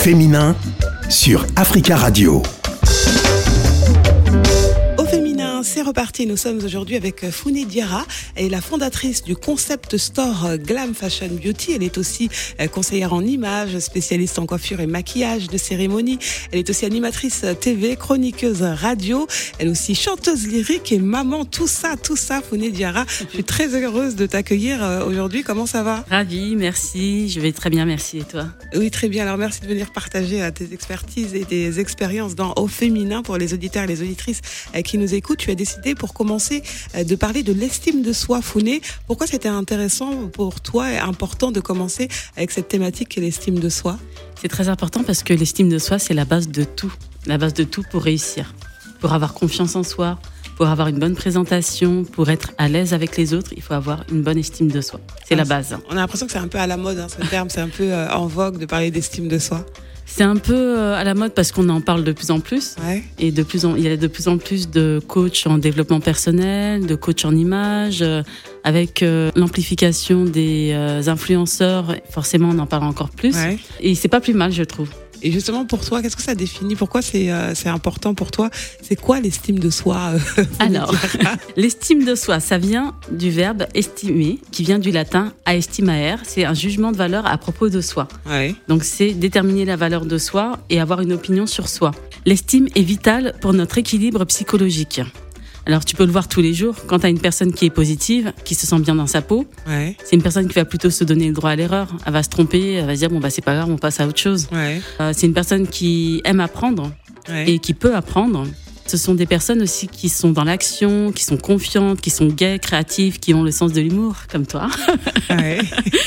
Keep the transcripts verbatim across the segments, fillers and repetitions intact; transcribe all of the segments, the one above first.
féminin sur Africa Radio. C'est reparti, nous sommes aujourd'hui avec Founé Diarra, elle est la fondatrice du concept store Glam Fashion Beauty. Elle est aussi conseillère en images, spécialiste en coiffure et maquillage de cérémonie. Elle est aussi animatrice T V, chroniqueuse radio. Elle est aussi chanteuse lyrique et maman, tout ça, tout ça, Founé Diarra. Je suis très heureuse de t'accueillir aujourd'hui. Comment ça va? Ravie, merci. Je vais très bien, merci. Et toi? Oui, très bien. Alors merci de venir partager tes expertises et tes expériences dans Au Féminin pour les auditeurs et les auditrices qui nous écoutent. Tu as décidé pour commencer de parler de l'estime de soi, Founé. Pourquoi c'était intéressant pour toi et important de commencer avec cette thématique qui est l'estime de soi? C'est très important parce que l'estime de soi, c'est la base de tout. La base de tout pour réussir. Pour avoir confiance en soi, pour avoir une bonne présentation, pour être à l'aise avec les autres, il faut avoir une bonne estime de soi. C'est ah, la base. On a l'impression que c'est un peu à la mode, hein, ce terme. C'est un peu euh, en vogue de parler d'estime de soi. C'est un peu à la mode parce qu'on en parle de plus en plus. Ouais. Et de plus en, il y a de plus en plus de coachs en développement personnel, de coachs en images. Euh, avec euh, l'amplification des euh, influenceurs, forcément on en parle encore plus. Ouais. Et c'est pas plus mal, je trouve. Et justement pour toi, qu'est-ce que ça définit? Pourquoi c'est, euh, c'est important pour toi? C'est quoi l'estime de soi? euh, Alors, l'estime de soi, ça vient du verbe estimer, qui vient du latin aestimaer. C'est un jugement de valeur à propos de soi. Ouais. Donc c'est déterminer la valeur de soi et avoir une opinion sur soi. L'estime est vitale pour notre équilibre psychologique. Alors tu peux le voir tous les jours, quand tu as une personne qui est positive, qui se sent bien dans sa peau, ouais. c'est une personne qui va plutôt se donner le droit à l'erreur. Elle va se tromper, elle va se dire bon bah c'est pas grave, on passe à autre chose. Ouais. Euh, c'est une personne qui aime apprendre ouais. et qui peut apprendre. Ce sont des personnes aussi qui sont dans l'action, qui sont confiantes, qui sont gaies, créatives, qui ont le sens de l'humour, comme toi, ouais.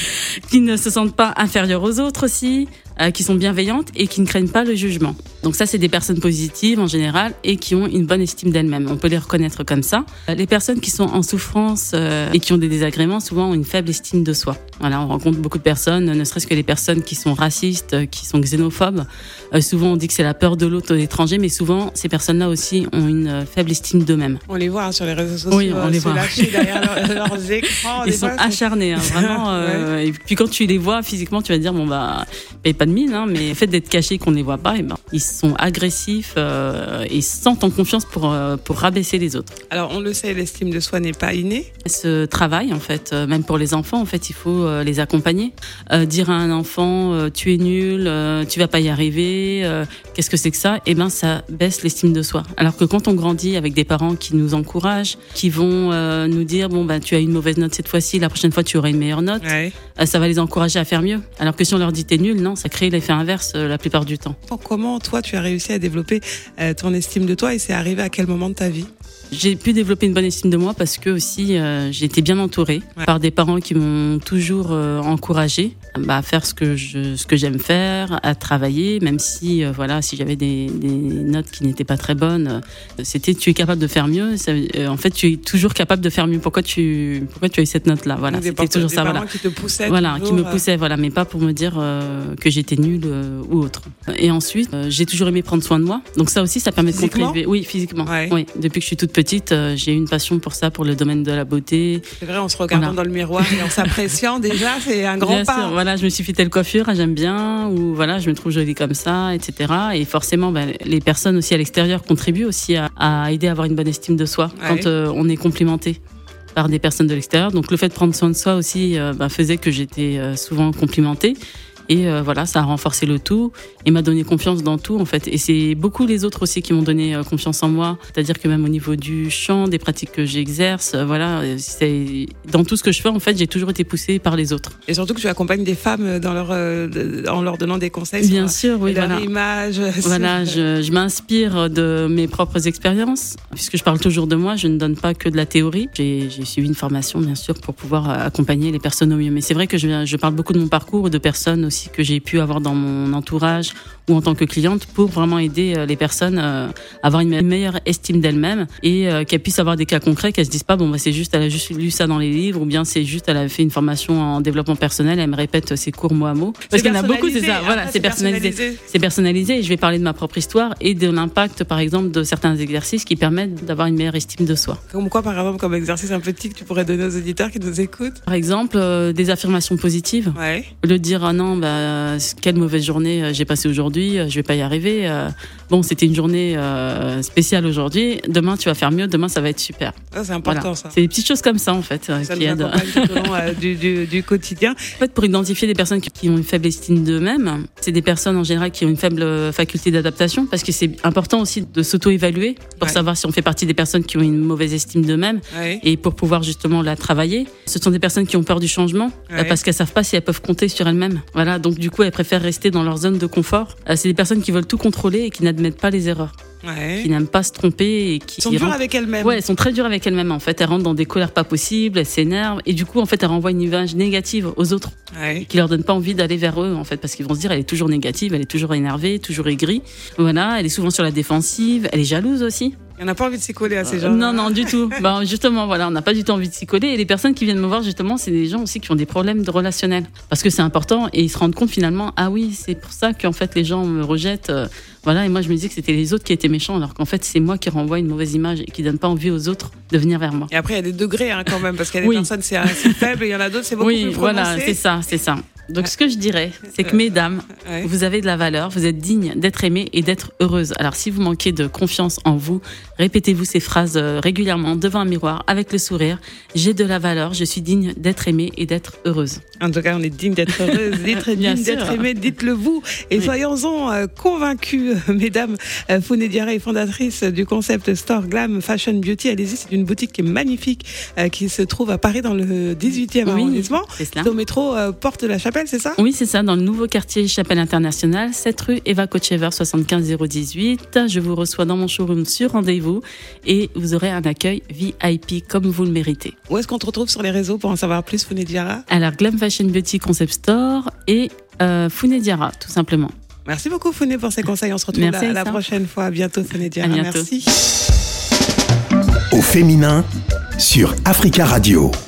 qui ne se sentent pas inférieures aux autres aussi, euh, qui sont bienveillantes et qui ne craignent pas le jugement. Donc ça, c'est des personnes positives en général et qui ont une bonne estime d'elles-mêmes. On peut les reconnaître comme ça. Les personnes qui sont en souffrance euh, et qui ont des désagréments, souvent ont une faible estime de soi. Voilà, on rencontre beaucoup de personnes, ne serait-ce que les personnes qui sont racistes, qui sont xénophobes. Euh, souvent, on dit que c'est la peur de l'autre, de l'étranger, mais souvent, ces personnes-là aussi ont une faible estime d'eux-mêmes. On les voit hein, sur les réseaux sociaux, oui, on les voit. lâchés derrière leur, leurs écrans. Ils sont acharnés, hein, vraiment. Euh, ouais. Et puis quand tu les vois physiquement, tu vas te dire bon bah, paye pas de mine, hein, mais le fait d'être caché qu'on les voit pas, et ben ils sont agressifs euh, et sentent en confiance pour euh, pour rabaisser les autres. Alors on le sait, l'estime de soi n'est pas innée. Ce travail en fait, euh, même pour les enfants, en fait, il faut euh, les accompagner. Euh, dire à un enfant euh, tu es nul, euh, tu vas pas y arriver, euh, qu'est-ce que c'est que ça? Et ben ça baisse l'estime de soi. Alors que quand on grandit avec des parents qui nous encouragent, qui vont euh, nous dire bon ben tu as une mauvaise note cette fois-ci, la prochaine fois tu auras une meilleure note, ouais. euh, ça va les encourager à faire mieux. Alors que si on leur dit t'es nul, non, ça crée l'effet inverse euh, la plupart du temps. Comment toi tu as réussi à développer euh, ton estime de toi et c'est arrivé à quel moment de ta vie? J'ai pu développer une bonne estime de moi parce que aussi euh, j'ai été bien entourée ouais. par des parents qui m'ont toujours euh, encouragée bah, à faire ce que je ce que j'aime faire, à travailler, même si euh, voilà si j'avais des, des notes qui n'étaient pas très bonnes, euh, c'était tu es capable de faire mieux. Ça, euh, en fait, tu es toujours capable de faire mieux. Pourquoi tu pourquoi tu as eu cette note là? Voilà, des c'était toujours des ça. Des voilà, parents qui te poussaient. Voilà, toujours, qui me euh... poussaient. Voilà, mais pas pour me dire euh, que j'étais nulle euh, ou autre. Et ensuite, euh, j'ai toujours aimé prendre soin de moi. Donc ça aussi, ça permet de contribuer. Oui, physiquement. Ouais. Oui, depuis que je suis toute petite, euh, j'ai une passion pour ça, pour le domaine de la beauté. C'est vrai, en se regardant voilà. dans le miroir et en s'appréciant déjà, c'est un grand bien pas. Sûr, voilà, je me suis fait telle coiffure, j'aime bien, ou voilà, je me trouve jolie comme ça, et cetera. Et forcément, ben, les personnes aussi à l'extérieur contribuent aussi à, à aider à avoir une bonne estime de soi ouais. quand euh, on est complimenté par des personnes de l'extérieur. Donc le fait de prendre soin de soi aussi euh, ben, faisait que j'étais euh, souvent complimentée. Et euh, voilà, ça a renforcé le tout et m'a donné confiance dans tout en fait. Et c'est beaucoup les autres aussi qui m'ont donné euh, confiance en moi. C'est-à-dire que même au niveau du chant, des pratiques que j'exerce, euh, voilà, c'est dans tout ce que je fais en fait, j'ai toujours été poussée par les autres. Et surtout que tu accompagnes des femmes dans leur, euh, en leur donnant des conseils. Bien sur sûr, oui, leur voilà. image. Voilà, je, je m'inspire de mes propres expériences puisque je parle toujours de moi. Je ne donne pas que de la théorie. J'ai, j'ai suivi une formation bien sûr pour pouvoir accompagner les personnes au mieux. Mais c'est vrai que je, je parle beaucoup de mon parcours, de personnes aussi que j'ai pu avoir dans mon entourage ou en tant que cliente pour vraiment aider les personnes à avoir une meilleure estime d'elles-mêmes et qu'elles puissent avoir des cas concrets, qu'elles se disent pas bon bah c'est juste elle a juste lu ça dans les livres ou bien c'est juste elle a fait une formation en développement personnel, elle me répète ses cours mot à mot. Parce qu'il y en a beaucoup, c'est ça. Voilà, c'est personnalisé. personnalisé. C'est personnalisé et je vais parler de ma propre histoire et de l'impact par exemple de certains exercices qui permettent d'avoir une meilleure estime de soi. Comme quoi par exemple comme exercice un petit que tu pourrais donner aux auditeurs qui nous écoutent? Par exemple euh, des affirmations positives. Ouais. Le dire ah non bah quelle mauvaise journée j'ai passée aujourd'hui, je vais pas y arriver. Euh, bon c'était une journée euh, spéciale aujourd'hui. Demain tu vas faire mieux, demain ça va être super. Ah, c'est important voilà. ça. C'est des petites choses comme ça en fait ça qui nous aident. Tout au long euh, du, du, du quotidien. En fait pour identifier des personnes qui, qui ont une faible estime d'eux-mêmes, c'est des personnes en général qui ont une faible faculté d'adaptation parce que c'est important aussi de s'auto-évaluer pour ouais. savoir si on fait partie des personnes qui ont une mauvaise estime d'eux-mêmes ouais. et pour pouvoir justement la travailler. Ce sont des personnes qui ont peur du changement ouais. parce qu'elles savent pas si elles peuvent compter sur elles-mêmes. Voilà, donc du coup elles préfèrent rester dans leur zone de confort. C'est des personnes qui veulent tout contrôler et qui n'admettent pas les erreurs. Ouais. Qui n'aiment pas se tromper et qui sont dures rentrent... avec elles-mêmes. Ouais, elles sont très dures avec elles-mêmes en fait. Elles rentrent dans des colères pas possibles, elles s'énervent et du coup en fait elles renvoient une image négative aux autres, ouais. qui leur donne pas envie d'aller vers eux en fait parce qu'ils vont se dire elle est toujours négative, elle est toujours énervée, toujours aigrie. Voilà, elle est souvent sur la défensive, elle est jalouse aussi. On n'a pas envie de s'y coller à ces gens. Euh, non, non, du tout. Ben, justement, voilà, on n'a pas du tout envie de s'y coller. Et les personnes qui viennent me voir, justement, c'est des gens aussi qui ont des problèmes de relationnel. Parce que c'est important et ils se rendent compte finalement, ah oui, c'est pour ça qu'en fait les gens me rejettent. Euh, voilà, et moi je me disais que c'était les autres qui étaient méchants, alors qu'en fait c'est moi qui renvoie une mauvaise image et qui donne pas envie aux autres de venir vers moi. Et après il y a des degrés hein, quand même, parce qu'il y a des oui. personnes c'est assez faible et il y en a d'autres c'est beaucoup oui, plus prononcé. Voilà, c'est ça, c'est ça. Donc ce que je dirais, c'est que mesdames, ouais. vous avez de la valeur, vous êtes dignes d'être aimées et d'être heureuses. Alors si vous manquez de confiance en vous, répétez-vous ces phrases régulièrement devant un miroir avec le sourire. J'ai de la valeur, je suis digne d'être aimée et d'être heureuse. En tout cas, on est digne d'être heureuse, d'être digne d'être aimée, dites-le vous. Et oui. soyons-en euh, convaincus, mesdames. Euh, Founé Diarra est fondatrice du concept store Glam Fashion Beauty. Allez-y, c'est une boutique qui est magnifique, euh, qui se trouve à Paris dans le dix-huitième oui, arrondissement. C'est au métro euh, Porte de la Chapelle. C'est ça? Oui, c'est ça, dans le nouveau quartier Chapelle Internationale, sept rue Eva Kochever, soixante-quinze zéro dix-huit. Je vous reçois dans mon showroom sur rendez-vous et vous aurez un accueil V I P comme vous le méritez. Où est-ce qu'on te retrouve sur les réseaux pour en savoir plus, Founé Diarra? Alors, Glam Fashion Beauty Concept Store et euh, Founé Diarra, tout simplement. Merci beaucoup, Founé, pour ces conseils. On se retrouve la, la prochaine fois. À bientôt, Founé Diarra. À bientôt. Merci. Au féminin sur Africa Radio.